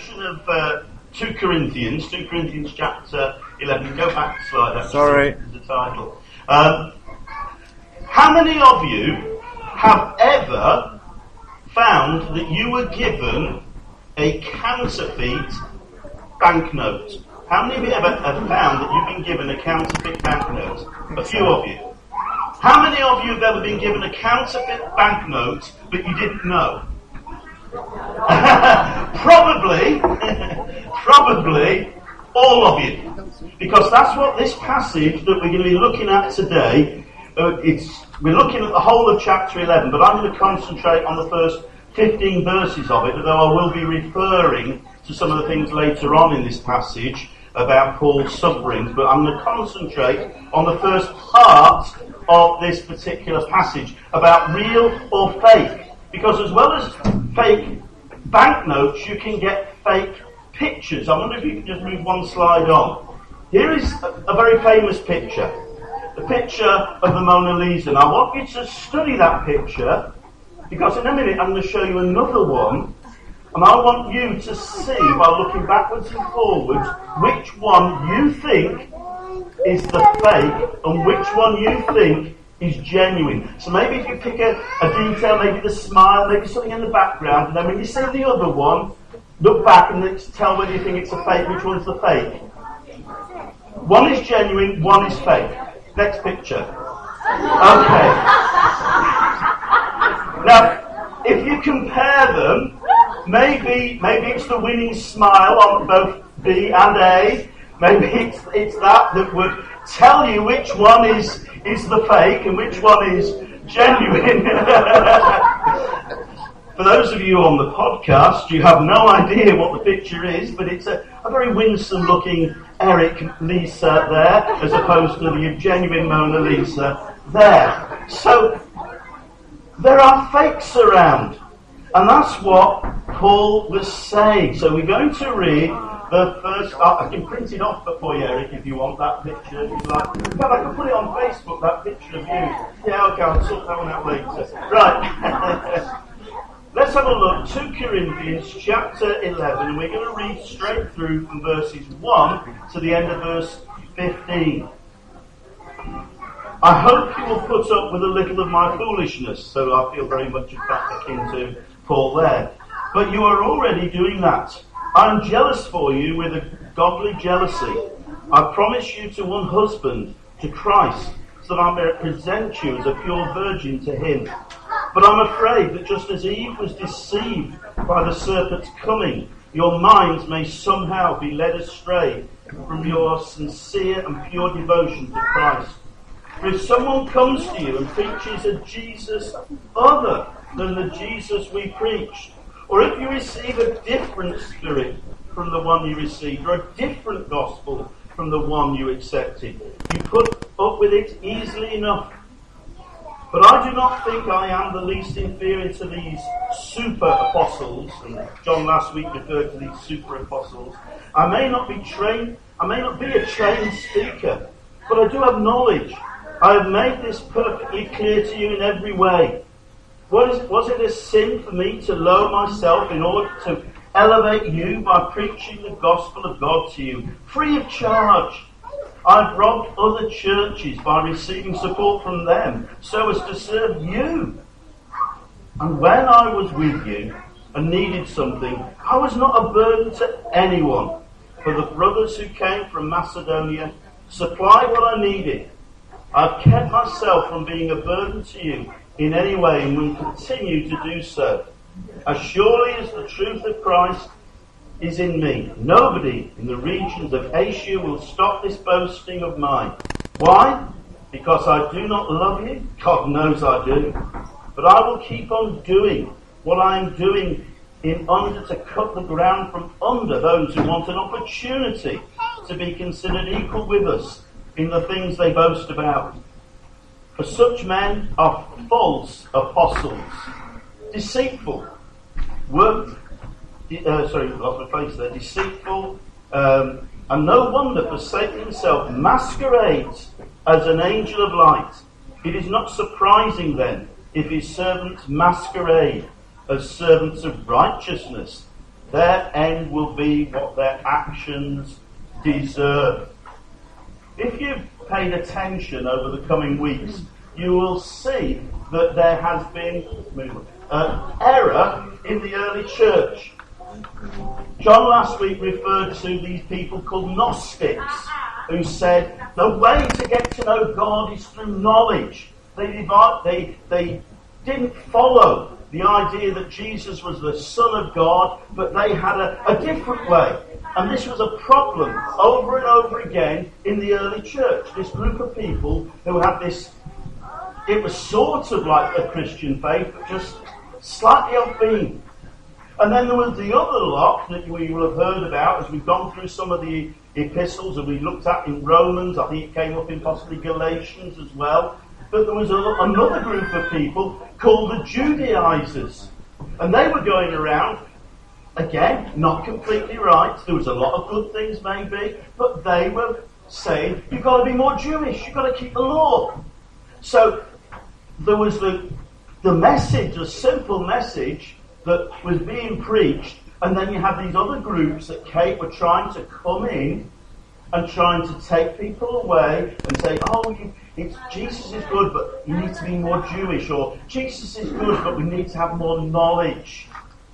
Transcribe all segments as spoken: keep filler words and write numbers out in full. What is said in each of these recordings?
section of uh, two Corinthians, two Corinthians chapter eleven. Go back a slide, actually. Sorry. The title. Um, how many of you have ever found that you were given a counterfeit banknote? How many of you ever have found that you've been given a counterfeit banknote? A few of you. How many of you have ever been given a counterfeit banknote but you didn't know? probably, probably all of you. Because that's what this passage that we're going to be looking at today, uh, it's we're looking at the whole of chapter eleven, but I'm going to concentrate on the first fifteen verses of it, although I will be referring to some of the things later on in this passage about Paul's sufferings, but I'm going to concentrate on the first part of this particular passage about real or fake. Because as well as fake banknotes, you can get fake pictures. I wonder if you can just move one slide on. Here is a, a very famous picture. The picture of the Mona Lisa. Now I want you to study that picture, because in a minute I'm going to show you another one, and I want you to see, by looking backwards and forwards, which one you think is the fake and which one you think is genuine. So maybe if you pick a, a detail, maybe the smile, maybe something in the background, and then when you see the other one, look back and tell whether you think it's a fake, which one's the fake. One is genuine, one is fake. Next picture. Okay. Now, if you compare them, maybe maybe it's the winning smile on both B and A. Maybe it's it's that that would tell you which one is is the fake and which one is genuine. For those of you on the podcast, you have no idea what the picture is, but it's a, a very winsome-looking Eric Lisa there, as opposed to the genuine Mona Lisa there. So, there are fakes around, and that's what Paul was saying. So we're going to read the first... Oh, I can print it off for you, Eric, if you want that picture. If you like. In fact, I can put it on Facebook, that picture of you. Yeah, okay, I'll sort that one out later. Right. Let's have a look. two Corinthians chapter eleven, and we're going to read straight through from verses one to the end of verse fifteen. I hope you will put up with a little of my foolishness, so I feel very much akin to Paul there. But you are already doing that. I am jealous for you with a godly jealousy. I promise you to one husband, to Christ, so that I may present you as a pure virgin to him. But I'm afraid that just as Eve was deceived by the serpent's cunning, your minds may somehow be led astray from your sincere and pure devotion to Christ. For if someone comes to you and preaches a Jesus other than the Jesus we preached, or if you receive a different spirit from the one you received, or a different gospel from the one you accepted, you put up with it easily enough. But I do not think I am the least inferior to these super apostles, and John last week referred to these super apostles. I may not be trained, I may not be a trained speaker, but I do have knowledge. I have made this perfectly clear to you in every way. Was, was it a sin for me to lower myself in order to elevate you by preaching the gospel of God to you, free of charge? I've robbed other churches by receiving support from them so as to serve you. And when I was with you and needed something, I was not a burden to anyone. For the brothers who came from Macedonia supplied what I needed. I've kept myself from being a burden to you in any way and will continue to do so. As surely as the truth of Christ is in me, nobody in the regions of Asia will stop this boasting of mine. Why? Because I do not love you? God knows I do. But I will keep on doing what I am doing in order to cut the ground from under those who want an opportunity to be considered equal with us in the things they boast about. For such men are false apostles, deceitful, work, uh, sorry, lost my place there, deceitful, um, and no wonder, for Satan himself masquerades as an angel of light. It is not surprising then if his servants masquerade as servants of righteousness. Their end will be what their actions deserve. If you've paid attention over the coming weeks, you will see that there has been an error in the early church. John last week referred to these people called Gnostics, who said the way to get to know God is through knowledge. They, divide, they, they didn't follow the idea that Jesus was the Son of God, but they had a, a different way. And this was a problem over and over again in the early church. This group of people who had this, it was sort of like a Christian faith, but just slightly off beam. And then there was the other lot that we will have heard about as we've gone through some of the epistles that we looked at in Romans. I think it came up in possibly Galatians as well. But there was a, another group of people called the Judaizers. And they were going around, again, not completely right. There was a lot of good things maybe, but they were saying, you've got to be more Jewish, you've got to keep the law. So there was the, the message, the simple message that was being preached, and then you have these other groups that Kate were trying to come in and trying to take people away and say, oh, you, it's, Jesus is good, but you need to be more Jewish, or Jesus is good, but we need to have more knowledge.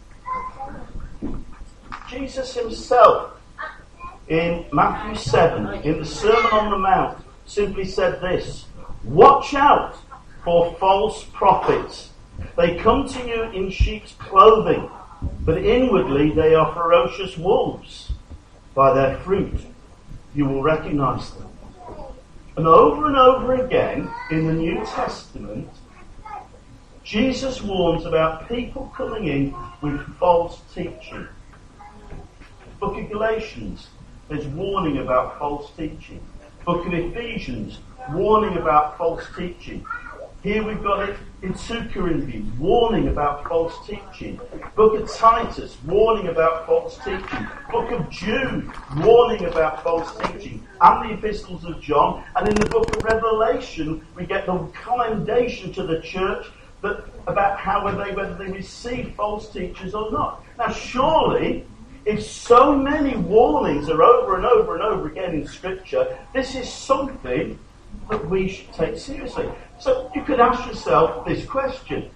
Jesus himself, in Matthew seven, in the Sermon on the Mount, simply said this: watch out for false prophets. They come to you in sheep's clothing, but inwardly they are ferocious wolves. By their fruit you will recognize them. And over and over again in the New Testament, Jesus warns about people coming in with false teaching. Book of Galatians, there's warning about false teaching. Book of Ephesians, warning about false teaching. Here we've got it in two Corinthians, warning about false teaching. Book of Titus, warning about false teaching. Book of Jude, warning about false teaching. And the epistles of John. And in the book of Revelation, we get the commendation to the church that, about how whether they, whether they receive false teachers or not. Now surely, if so many warnings are over and over and over again in Scripture, this is something that we should take seriously. So you could ask yourself this question.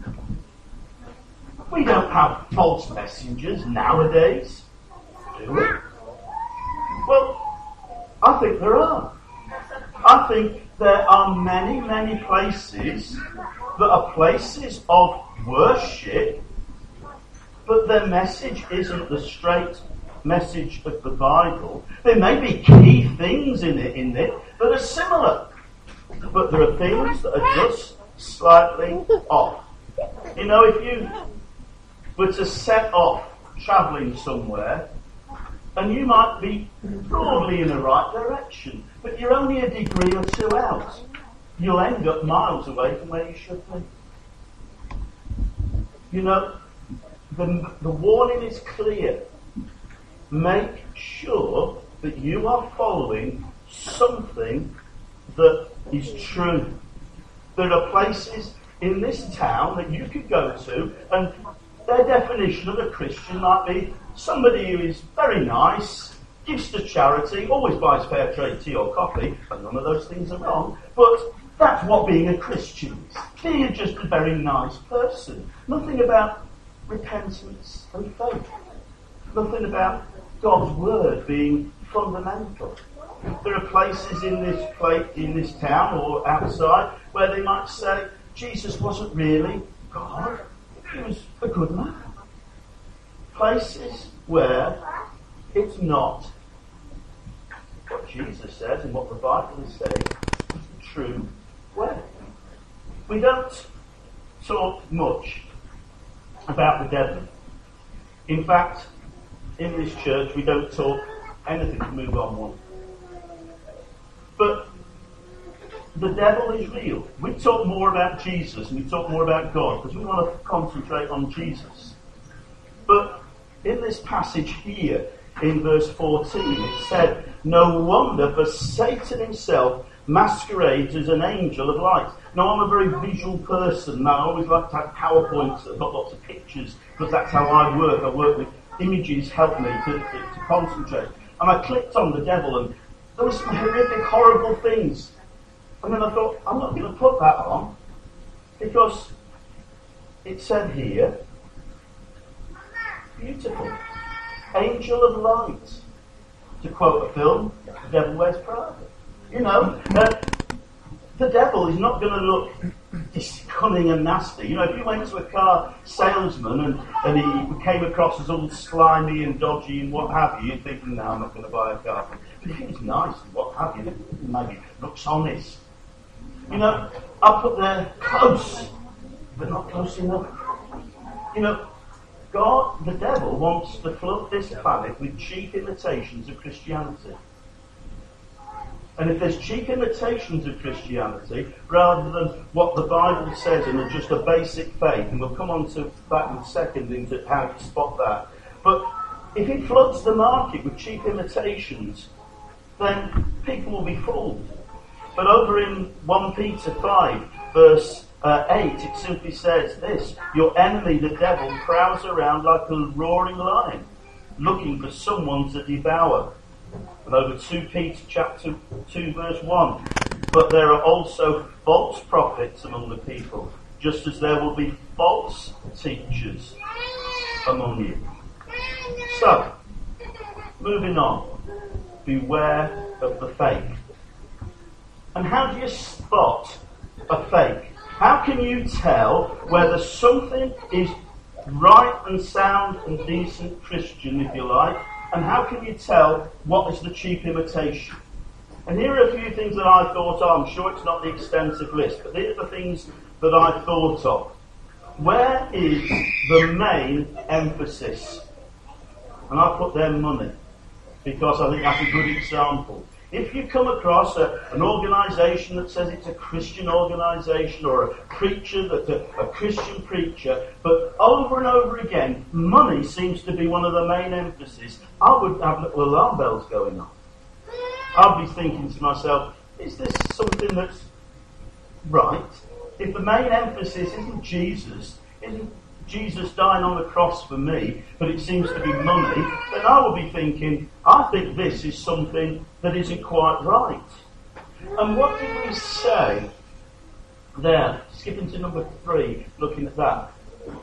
We don't have false messengers nowadays, do we? Well, I think there are. I think there are many, many places that are places of worship, but their message isn't the straight message of the Bible. There may be key things in it, in it that are similar, but there are things that are just slightly off. You know, if you were to set off travelling somewhere, and you might be broadly in the right direction, but you're only a degree or two out, you'll end up miles away from where you should be. You know, the, the warning is clear. Make sure that you are following something that is true. There are places in this town that you could go to, and their definition of a Christian might be somebody who is very nice, gives to charity, always buys fair trade tea or coffee, and none of those things are wrong, but that's what being a Christian is. Being just a very nice person. Nothing about repentance and faith. Nothing about God's word being fundamental. There are places in this place, in this town or outside where they might say Jesus wasn't really God, he was a good man. Places where it's not what Jesus says and what the Bible is saying is the true way. We don't talk much about the devil. In fact, in this church we don't talk anything to move on one. But the devil is real. We talk more about Jesus and we talk more about God because we want to concentrate on Jesus. But in this passage here, in verse fourteen, it said, no wonder, for Satan himself masquerades as an angel of light. Now, I'm a very visual person. Now, I always like to have PowerPoints that have got lots of pictures because that's how I work. I work with images helped me to, to, to concentrate. And I clicked on the devil, and there were some horrific, horrible things. And then I thought, I'm not going to put that on, because it said here, beautiful, angel of light. To quote a film, The Devil Wears Prada. You know, uh, the devil is not going to look cunning and nasty. You know, if you went to a car salesman and, and he came across as all slimy and dodgy and what have you, you'd think, no, I'm not going to buy a car. But if he was nice and what have you, maybe looks honest. You know, I put there close, but not close enough. You know, God, the devil, wants to flood this planet with cheap imitations of Christianity. And if there's cheap imitations of Christianity, rather than what the Bible says and just a basic faith, and we'll come on to that in a second into how to spot that, but if he floods the market with cheap imitations, then people will be fooled. But over in First Peter five, verse uh, eight, it simply says this: your enemy, the devil, prowls around like a roaring lion, looking for someone to devour. And over Second Peter chapter two, verse one, but there are also false prophets among the people, just as there will be false teachers among you. So, moving on, beware of the fake. And how do you spot a fake? How can you tell whether something is right and sound and decent Christian, if you like, and how can you tell what is the cheap imitation? And here are a few things that I thought of. I'm sure it's not the extensive list, but these are the things that I thought of. Where is the main emphasis? And I put there money, because I think that's a good example. If you come across a, an organisation that says it's a Christian organisation, or a preacher that's a, a Christian preacher, but over and over again, money seems to be one of the main emphases, I would have little alarm bells going on. I'd be thinking to myself, is this something that's right? If the main emphasis isn't Jesus, isn't Jesus dying on the cross for me, but it seems to be money, then I will be thinking, I think this is something that isn't quite right. And what did we say there? Skipping to number three, looking at that.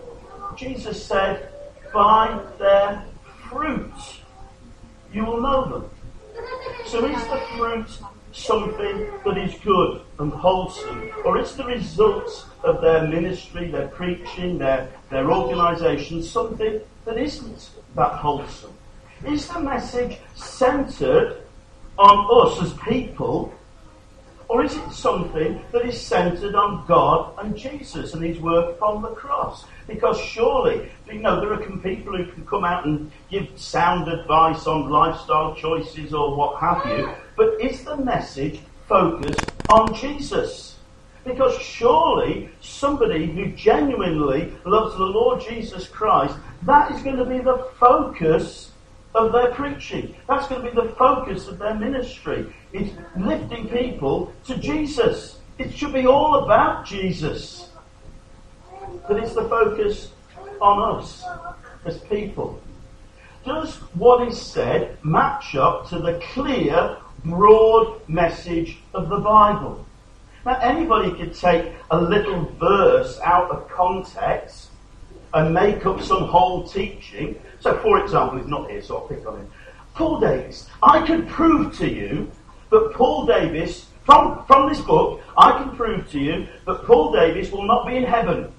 Jesus said, by their fruit you will know them. So is the fruit something that is good and wholesome, or is the results of their ministry, their preaching, their, their organisation something that isn't that wholesome? Is the message centred on us as people, or is it something that is centred on God and Jesus and his work on the cross? Because surely, you know, there are people who can come out and give sound advice on lifestyle choices or what have you, but is the message focused on Jesus? Because surely somebody who genuinely loves the Lord Jesus Christ, that is going to be the focus of their preaching. That's going to be the focus of their ministry. It's lifting people to Jesus. It should be all about Jesus. But it's the focus on us as people. Does what is said match up to the clear, broad message of the Bible? Now, anybody could take a little verse out of context and make up some whole teaching. So, for example, he's not here, so I'll pick on him. Paul Davis. I could prove to you that Paul Davis, from, from this book, I can prove to you that Paul Davis will not be in heaven.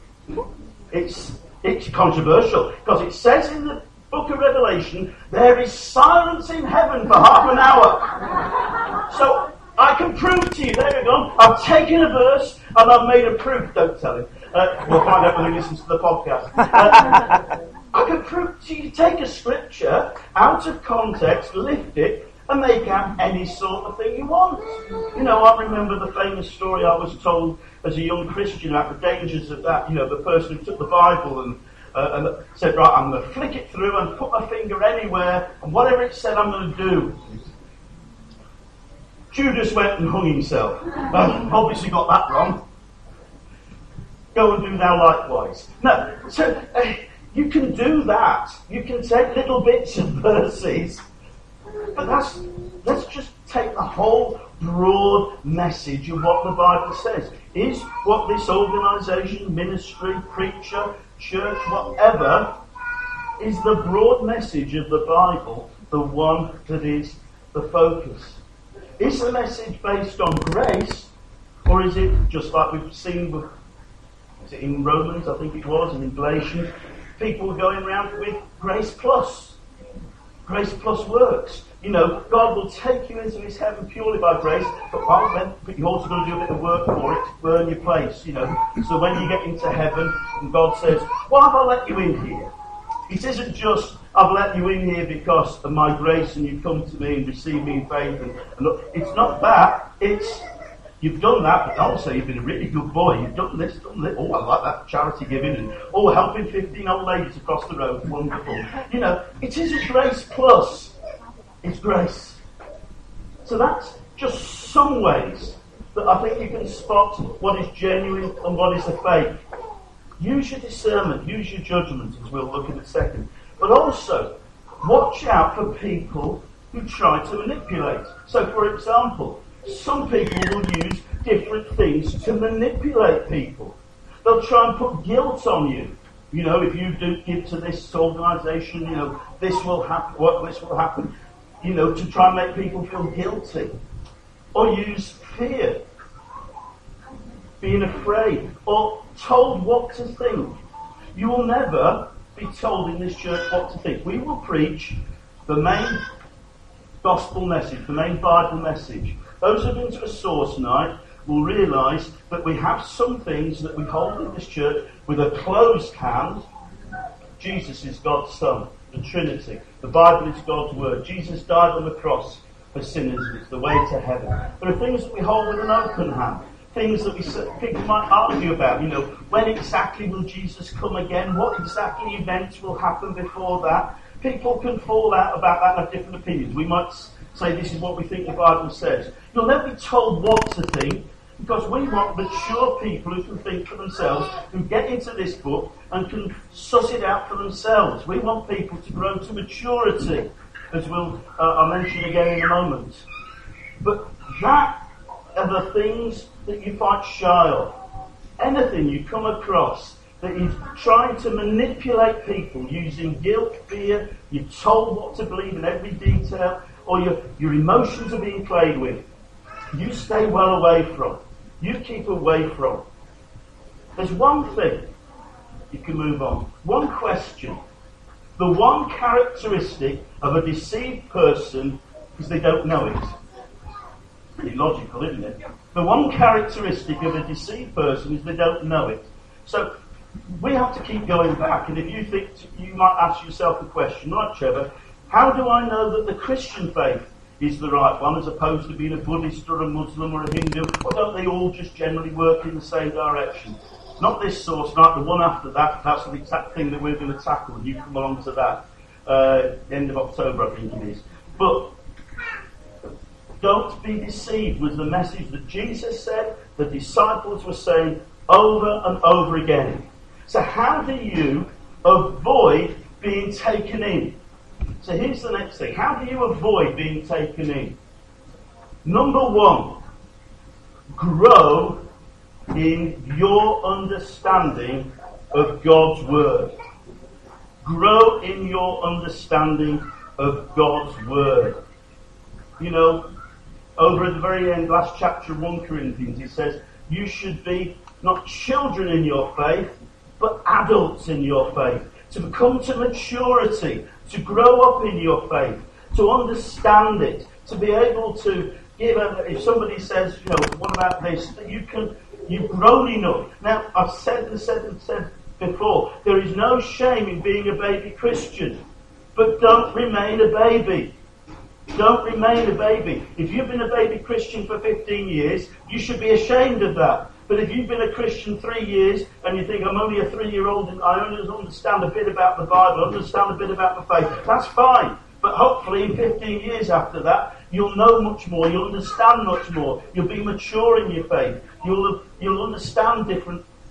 It's, it's controversial, because it says in the book of Revelation, there is silence in heaven for half an hour. So, I can prove to you, there you go, I've taken a verse and I've made a proof. Don't tell him. Uh, we'll find out when he listens to the podcast. Uh, I can prove to you, take a scripture out of context, lift it, and make out any sort of thing you want. You know, I remember the famous story I was told as a young Christian about the dangers of that. You know, the person who took the Bible and, uh, and said, right, I'm going to flick it through and put my finger anywhere, and whatever it said, I'm going to do. Judas went and hung himself. Uh, obviously got that wrong. Go and do thou likewise. No, so uh, You can do that. You can take little bits of verses. But that's, let's just take the whole broad message of what the Bible says. Is what this organisation, ministry, preacher, church, whatever, is the broad message of the Bible the one that is the focus? Is the message based on grace, or is it just like we've seen with, is it in Romans, I think it was, and in Galatians, people were going around with grace plus. Grace plus works. You know, God will take you into his heaven purely by grace, but, well, then, but you've also got to do a bit of work for it to earn your place, you know. So when you get into heaven and God says, why have I let you in here? It isn't just, I've let you in here because of my grace and you've come to me and received me in faith. And, and look, it's not that. It's, you've done that, but also you've been a really good boy. You've done this, done this. Oh, I like that charity giving. And, oh, helping fifteen old ladies across the road. Wonderful. You know, it isn't grace plus. It's grace. So that's just some ways that I think you can spot what is genuine and what is a fake. Use your discernment, use your judgment, as we'll look at in a second. But also, watch out for people who try to manipulate. So, for example, some people will use different things to manipulate people. They'll try and put guilt on you. You know, if you do give to this organisation, you know, this will happen, what this will happen. You know, to try and make people feel guilty. Or use fear. Being afraid. Or told what to think. You will never be told in this church what to think. We will preach the main gospel message, the main Bible message. Those who have been to a source night will realise that we have some things that we hold in this church with a closed hand. Jesus is God's Son. The Trinity. The Bible is God's Word. Jesus died on the cross for sinners. It's the way to heaven. There are things that we hold with an open hand. Things that we people might argue about. You know, when exactly will Jesus come again? What exactly events will happen before that? People can fall out about that and have different opinions. We might say this is what we think the Bible says. You'll never be told what to think, because we want mature people who can think for themselves, who get into this book and can suss it out for themselves. We want people to grow to maturity, as we'll uh, I'll mention again in a moment. But that are the things that you fight shy of. Anything you come across that is trying to manipulate people using guilt, fear, you're told what to believe in every detail, or your, your emotions are being played with, you stay well away from. You keep away from. There's one thing. You can move on. One question. The one characteristic of a deceived person is they don't know it. Pretty logical, isn't it? The one characteristic of a deceived person is they don't know it. So we have to keep going back. And if you think, you might ask yourself the question, right, Trevor, how do I know that the Christian faith is the right one, as opposed to being a Buddhist or a Muslim or a Hindu? Or don't they all just generally work in the same direction? Not this source, not the one after that. That's the exact thing that we're going to tackle, and you come along to that. Uh, end of October, I think it is. But don't be deceived was the message that Jesus said, the disciples were saying over and over again. So how do you avoid being taken in? So here's the next thing. How do you avoid being taken in? Number one, grow in your understanding of God's Word. Grow in your understanding of God's Word. You know, over at the very end, last chapter of First Corinthians, it says, you should be not children in your faith, but adults in your faith. To come to maturity, to grow up in your faith, to understand it, to be able to give a, if somebody says, you know, what about this, that you can, you've grown enough. Now, I've said and said and said before, there is no shame in being a baby Christian, but don't remain a baby. Don't remain a baby. If you've been a baby Christian for fifteen years, you should be ashamed of that. But if you've been a Christian three years and you think, I'm only a three-year-old and I only understand a bit about the Bible, I understand a bit about the faith, that's fine. But hopefully in fifteen years after that, you'll know much more, you'll understand much more, you'll be mature in your faith, you'll you'll understand different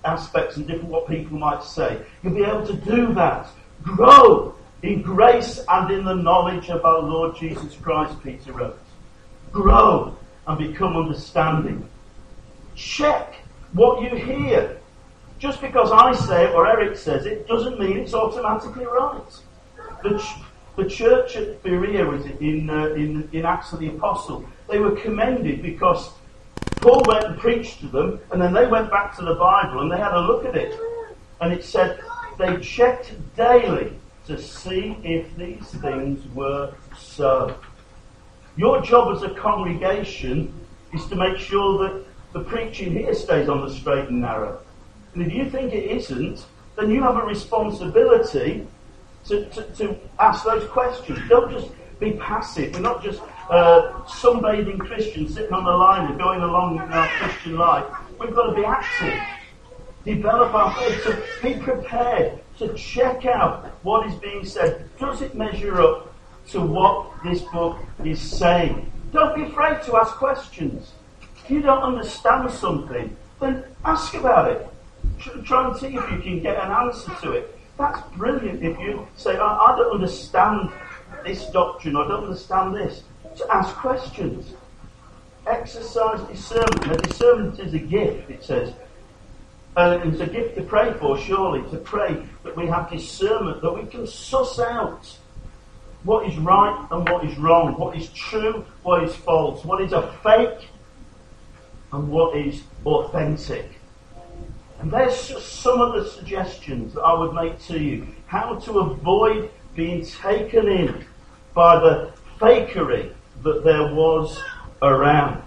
aspects and different what people might say. You'll be able to do that. Grow in grace and in the knowledge of our Lord Jesus Christ, Peter wrote. Grow and become understanding. Check what you hear. Just because I say it or Eric says it doesn't mean it's automatically right. The, ch- the church at Berea was in, uh, in, in Acts of the Apostle. They were commended because Paul went and preached to them, and then they went back to the Bible and they had a look at it. And it said they checked daily to see if these things were so. Your job as a congregation is to make sure that the preaching here stays on the straight and narrow. And if you think it isn't, then you have a responsibility to, to, to ask those questions. Don't just be passive. We're not just uh, sunbathing Christians sitting on the line and going along in our Christian life. We've got to be active. Develop our faith. So be prepared to check out what is being said. Does it measure up to what this book is saying? Don't be afraid to ask questions. If you don't understand something, then ask about it. Try and see if you can get an answer to it. That's brilliant if you say, I, I don't understand this doctrine, I don't understand this. To ask questions. Exercise discernment. Now, discernment is a gift, it says. And it's a gift to pray for, surely, to pray that we have discernment, that we can suss out what is right and what is wrong, what is true, what is false, what is a fake and what is authentic. And there's just some of the suggestions that I would make to you. How to avoid being taken in by the fakery that there was around.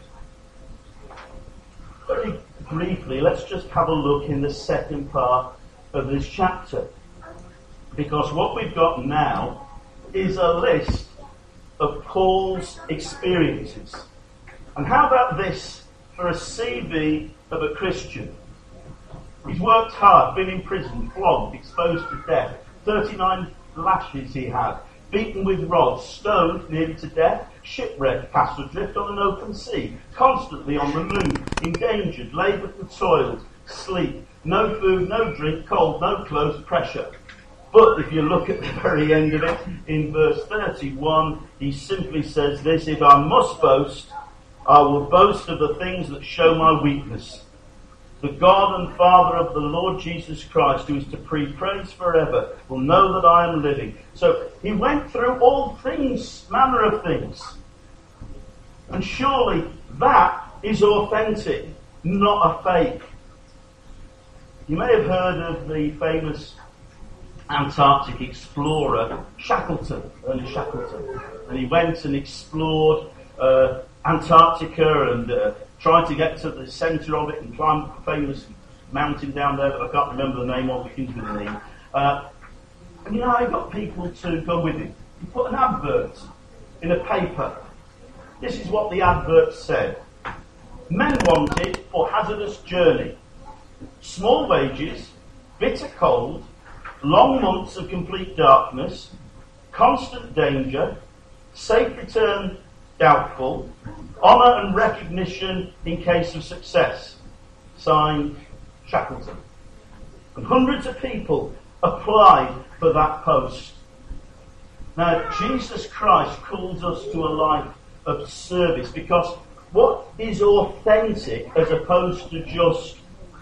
Very briefly, let's just have a look in the second part of this chapter. Because what we've got now is a list of Paul's experiences. And how about this for a C V of a Christian? He's worked hard, been in prison, flogged, exposed to death. thirty-nine lashes he had. Beaten with rods, stoned nearly to death, shipwrecked, cast adrift on an open sea, constantly on the move, endangered, laboured and toiled, sleep, no food, no drink, cold, no clothes, pressure. But if you look at the very end of it, in verse thirty-one, he simply says this: if I must boast, I will boast of the things that show my weakness. The God and Father of the Lord Jesus Christ, who is to be praised forever, will know that I am living. So he went through all things, manner of things. And surely that is authentic, not a fake. You may have heard of the famous Antarctic explorer Shackleton, Ernest Shackleton. And he went and explored uh, Antarctica and uh, tried to get to the centre of it and climb a famous mountain down there that I can't remember the name of, begins with an E. Uh, and you know how he got people to go with him? He put an advert in a paper. This is what the advert said. Men wanted for hazardous journey. Small wages, bitter cold, long months of complete darkness, constant danger, safe return doubtful, honour and recognition in case of success. Signed, Shackleton. And hundreds of people applied for that post. Now, Jesus Christ calls us to a life of service, because what is authentic as opposed to just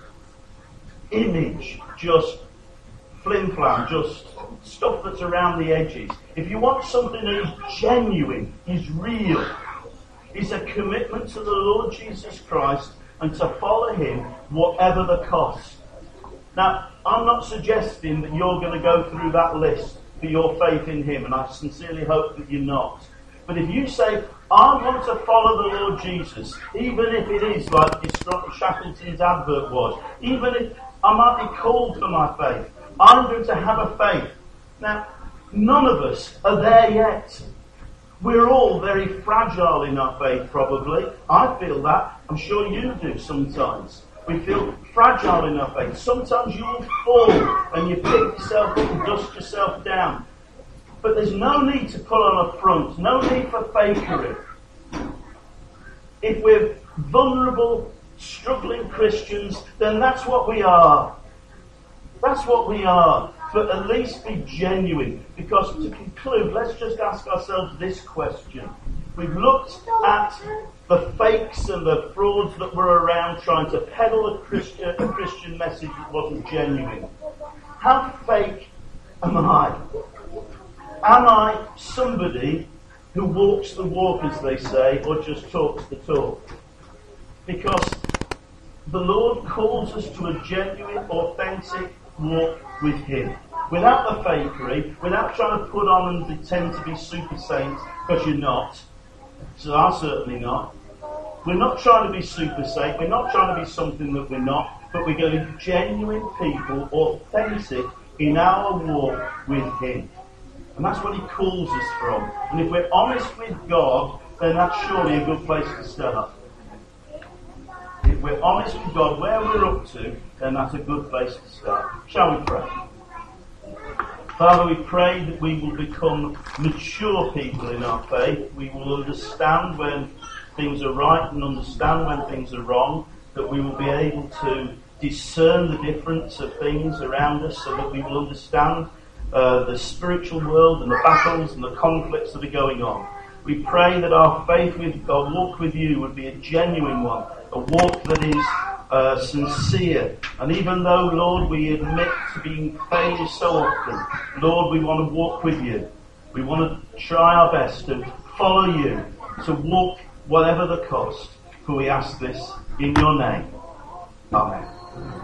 image, just flim-flam, just stuff that's around the edges. If you want something that is genuine, is real, is a commitment to the Lord Jesus Christ and to follow him whatever the cost. Now, I'm not suggesting that you're going to go through that list for your faith in him, and I sincerely hope that you're not. But if you say, I want to follow the Lord Jesus, even if it is like Shackleton's advert was, even if I might be called for my faith, I'm going to have a faith. Now, none of us are there yet. We're all very fragile in our faith, probably. I feel that. I'm sure you do sometimes. We feel fragile in our faith. Sometimes you will fall and you pick yourself up and dust yourself down. But there's no need to put on a front. No need for fakery. If we're vulnerable struggling Christians, then that's what we are. That's what we are. But at least be genuine. Because to conclude, let's just ask ourselves this question. We've looked at the fakes and the frauds that were around trying to peddle a Christian, a Christian message that wasn't genuine. How fake am I? Am I somebody who walks the walk, as they say, or just talks the talk? Because the Lord calls us to a genuine, authentic walk with Him. Without the fakery, without trying to put on and pretend to be super saints, because you're not. So I'm certainly not. We're not trying to be super saint, we're not trying to be something that we're not, but we're going to be genuine people, authentic in our walk with Him. And that's what He calls us from. And if we're honest with God, then that's surely a good place to start. If we're honest with God, where we're up to, then that's a good place to start. Shall we pray? Father, we pray that we will become mature people in our faith. We will understand when things are right and understand when things are wrong. That we will be able to discern the difference of things around us so that we will understand uh, the spiritual world and the battles and the conflicts that are going on. We pray that our faith with, our walk with you would be a genuine one, a walk that is uh, sincere. And even though, Lord, we admit to being failures so often, Lord, we want to walk with you. We want to try our best to follow you, to walk whatever the cost. For we ask this in your name. Amen.